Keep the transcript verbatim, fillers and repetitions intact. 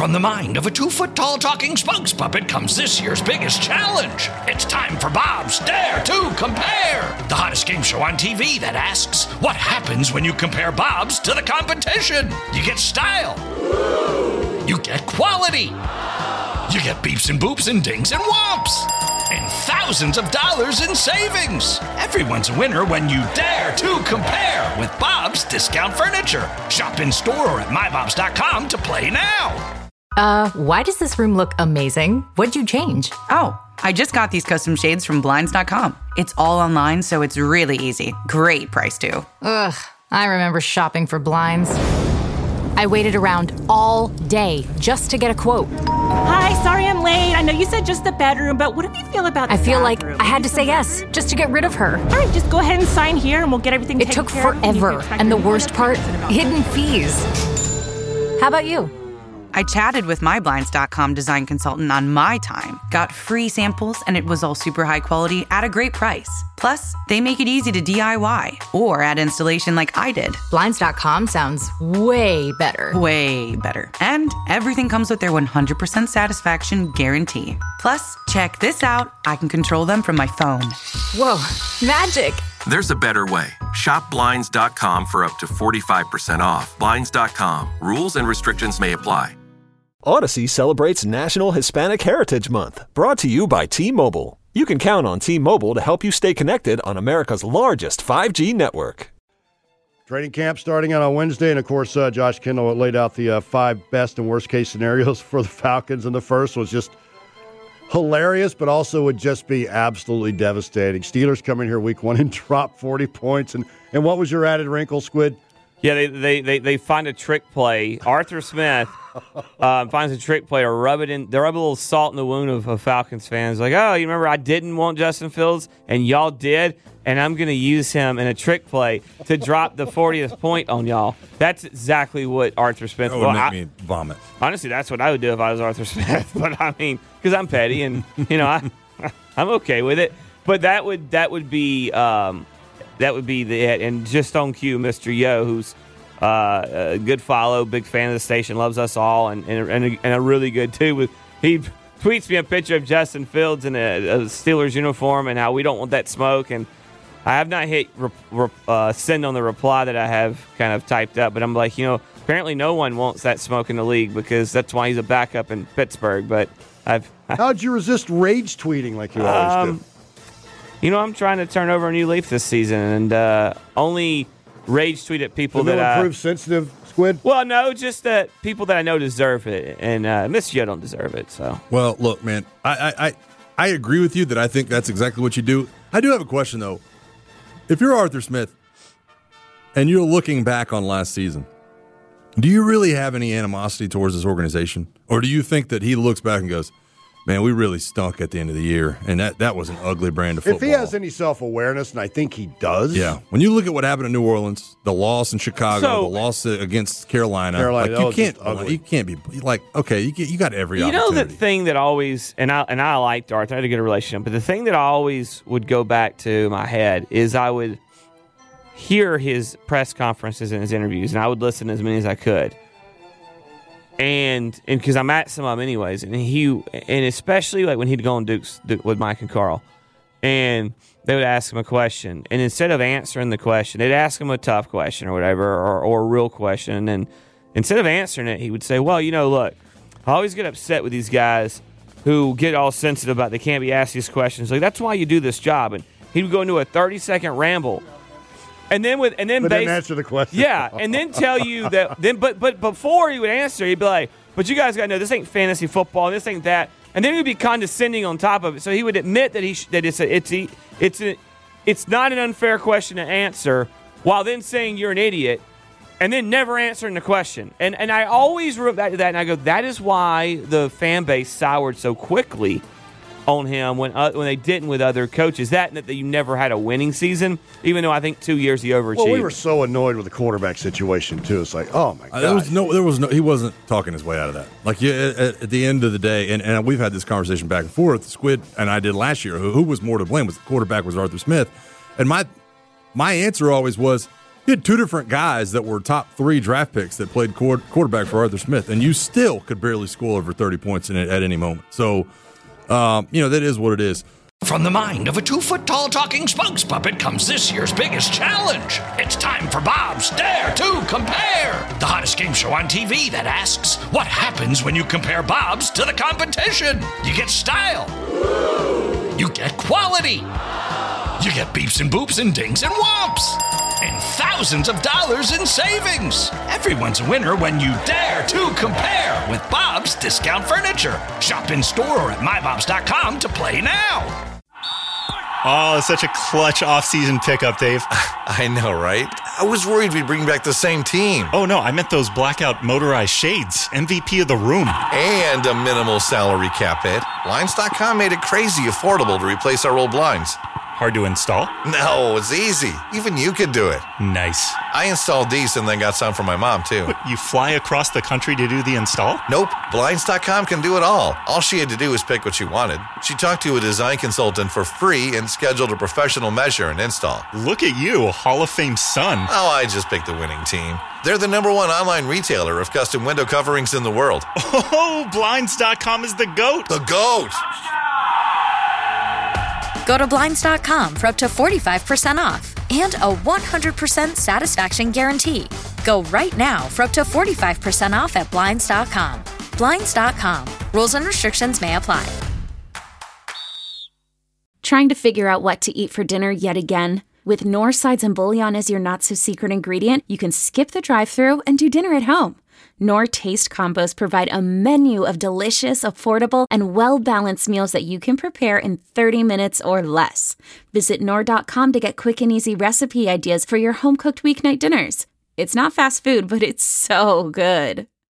From the mind of a two-foot-tall talking spokes puppet comes this year's biggest challenge. It's time for Bob's Dare to Compare, the hottest game show on T V that asks, what happens when you compare Bob's to the competition? You get style. You get quality. You get beeps and boops and dings and whomps. And thousands of dollars in savings. Everyone's a winner when you dare to compare with Bob's Discount Furniture. Shop in store or at my bobs dot com to play now. Uh, why does this room look amazing? What'd you change? Oh, I just got these custom shades from blinds dot com. It's all online, so it's really easy. Great price, too. Ugh, I remember shopping for blinds. I waited around all day just to get a quote. Hi, sorry I'm late. I know you said just the bedroom, but what do you feel about the I feel bathroom? like I had to say yes, just to get rid of her. All right, just go ahead and sign here and we'll get everything It taken took care of. forever, and the worst part, hidden fees. How about you? I chatted with my blinds dot com design consultant on my time, got free samples, and it was all super high quality at a great price. Plus, they make it easy to D I Y or add installation like I did. blinds dot com sounds way better. Way better. And everything comes with their one hundred percent satisfaction guarantee. Plus, check this out. I can control them from my phone. Whoa, magic. There's a better way. Shop blinds dot com for up to forty-five percent off. blinds dot com. Rules and restrictions may apply. Odyssey celebrates National Hispanic Heritage Month, brought to you by T-Mobile. You can count on T-Mobile to help you stay connected on America's largest five G network. Training camp starting out on Wednesday, and of course, uh, Josh Kendall laid out the uh, five best and worst case scenarios for the Falcons, and the first was just hilarious, but also would just be absolutely devastating. Steelers come in here week one and drop forty points, and, and what was your added wrinkle, Squid? Yeah, they they, they, they find a trick play. Arthur Smith uh, finds a trick play or rub it in. They rub a little salt in the wound of, of Falcons fans. Like, oh, you remember I didn't want Justin Fields, and y'all did, and I'm going to use him in a trick play to drop the fortieth point on y'all. That's exactly what Arthur Smith That would well, make I, me vomit. Honestly, that's what I would do if I was Arthur Smith. But I mean, because I'm petty, and you know, I I'm okay with it. But that would that would be um, that would be the and just on cue, Mister Yo, who's uh, a good follow, big fan of the station, loves us all, and and, and, a, and a really good too. With he tweets me a picture of Justin Fields in a, a Steelers uniform and how we don't want that smoke. And I have not hit re, re, uh, send on the reply that I have kind of typed up, but I'm like, you know, apparently no one wants that smoke in the league because that's why he's a backup in Pittsburgh. But I've how'd you resist rage tweeting like you always um, do? You know, I'm trying to turn over a new leaf this season, and uh, only rage tweet at people Did that improve I, sensitive, Squid? Well, no, just that people that I know deserve it, and uh, Miss Yo don't deserve it. So, well, look, man, I, I, I, I agree with you that I think that's exactly what you do. I do have a question though. If you're Arthur Smith and you're looking back on last season, do you really have any animosity towards this organization, or do you think that he looks back and goes, man, we really stunk at the end of the year, and that, that was an ugly brand of football. If he has any self-awareness, and I think he does. Yeah. When you look at what happened in New Orleans, the loss in Chicago, So- the loss against Carolina, Carolina, like that you was can't, just ugly. you can't be like, okay, you, get, you got every you know, opportunity. the thing that always, and I and I liked Arthur, I had a good relationship, but the thing that I always would go back to in my head is I would hear his press conferences and his interviews, and I would listen as many as I could. And and because I'm at some of them anyways, and he and especially like when he'd go on Duke's Duke, with Mike and Carl, and they would ask him a question, and instead of answering the question, they'd ask him a tough question or whatever, or, or a real question, and instead of answering it, he would say, "Well, you know, look, I always get upset with these guys who get all sensitive about they can't be asked these questions. Like that's why you do this job." And he would go into a thirty second ramble. And then with and then But base, didn't answer the question. Yeah, and then tell you that then but but before he would answer, he'd be like, "But you guys got to know this ain't fantasy football, this ain't that." And then he'd be condescending on top of it. So he would admit that he sh- that it's a, it's a, it's a, it's not an unfair question to answer, while then saying you're an idiot, and then never answering the question. And and I always wrote back to that, and I go, that is why the fan base soured so quickly on him when uh, when they didn't with other coaches. That and that you never had a winning season, even though I think two years he overachieved. Well, we were so annoyed with the quarterback situation too. It's like, oh my god, Uh, there was no, there was no, he wasn't talking his way out of that. Like yeah, at, at the end of the day, and, and we've had this conversation back and forth. Squid and I did last year. Who, who was more to blame? Was the quarterback? Was Arthur Smith? And my my answer always was, You had two different guys that were top three draft picks that played quarterback for Arthur Smith, and you still could barely score over thirty points in it at any moment. So, um, you know, that is what it is. From the mind of a two-foot-tall talking spokes puppet comes this year's biggest challenge. It's time for Bob's Dare to Compare, the hottest game show on T V that asks, what happens when you compare Bob's to the competition? You get style. You get quality. You get beeps and boops and dings and whomps. And thousands of dollars in savings. Everyone's a winner when you dare to compare with Bob's Discount Furniture. Shop in store or at my bobs dot com to play now. Oh, such a clutch off-season pickup, Dave. I know, right? I was worried we'd bring back the same team. Oh, no, I meant those blackout motorized shades. M V P of the room. And a minimal salary cap hit. Blinds dot com made it crazy affordable to replace our old blinds. Hard to install? No, it's easy. Even you could do it. Nice. I installed these and then got some for my mom, too. But you fly across the country to do the install? Nope. Blinds dot com can do it all. All she had to do was pick what she wanted. She talked to a design consultant for free and scheduled a professional measure and install. Look at you, Hall of Fame son. Oh, I just picked the winning team. They're the number one online retailer of custom window coverings in the world. Oh, Blinds dot com is the GOAT. The GOAT! Go to Blinds dot com for up to forty-five percent off and a one hundred percent satisfaction guarantee. Go right now for up to forty-five percent off at Blinds dot com. Blinds dot com. Rules and restrictions may apply. Trying to figure out what to eat for dinner yet again? With Knorr sides and bouillon as your not-so-secret ingredient, you can skip the drive-thru and do dinner at home. Knorr Taste Combos provide a menu of delicious, affordable, and well-balanced meals that you can prepare in thirty minutes or less. Visit Knorr dot com to get quick and easy recipe ideas for your home-cooked weeknight dinners. It's not fast food, but it's so good.